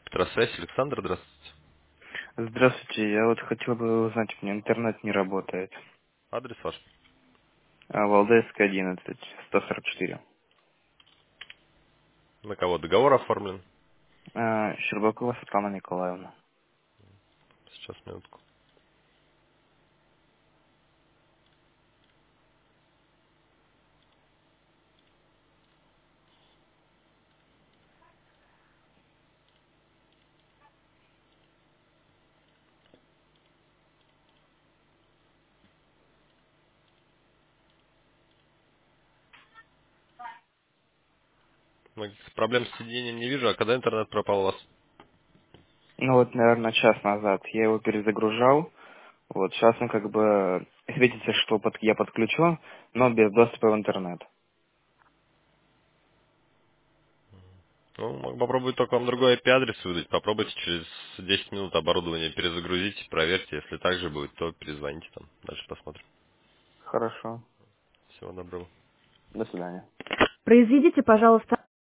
Петросвязь, Александр, здравствуйте. Здравствуйте, я вот хотел бы узнать, у меня интернет не работает. Адрес ваш? Валдайская, 11, 144. На кого договор оформлен? Щербакова Светлана Николаевна. Сейчас, минутку. Многих проблем с соединением не вижу, а когда интернет пропал у вас? Ну вот, наверное, час назад я его перезагружал. Вот сейчас он как бы светится, что я подключен, но без доступа в интернет. Ну, могу попробовать только вам другой IP-адрес выдать. Попробуйте через 10 минут оборудование перезагрузить, проверьте. Если так же будет, то перезвоните там. Дальше посмотрим. Хорошо. Всего доброго. До свидания. Произведите, пожалуйста,